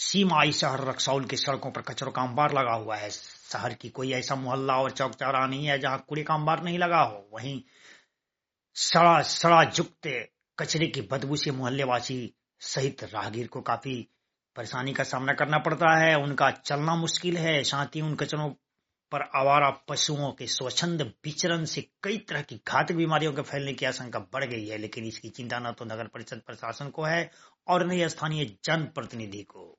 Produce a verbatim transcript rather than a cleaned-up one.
सीमाई शहर रक्सौल के सड़कों पर कचरों का अंबार लगा हुआ है। शहर की कोई ऐसा मोहल्ला और चौक चौराहा नहीं है जहां कूड़े का अंबार नहीं लगा हो। वहीं सड़ा सड़ा जुक्त कचरे की बदबू से मोहल्लेवासी सहित राहगीर को काफी परेशानी का सामना करना पड़ता है। उनका चलना मुश्किल है। साथ ही उन कचरों पर आवारा पशुओं के स्वच्छंद विचरण से कई तरह की घातक बीमारियों के फैलने की आशंका बढ़ गई है। लेकिन इसकी चिंता न तो नगर परिषद प्रशासन को है और न ही स्थानीय जनप्रतिनिधि को।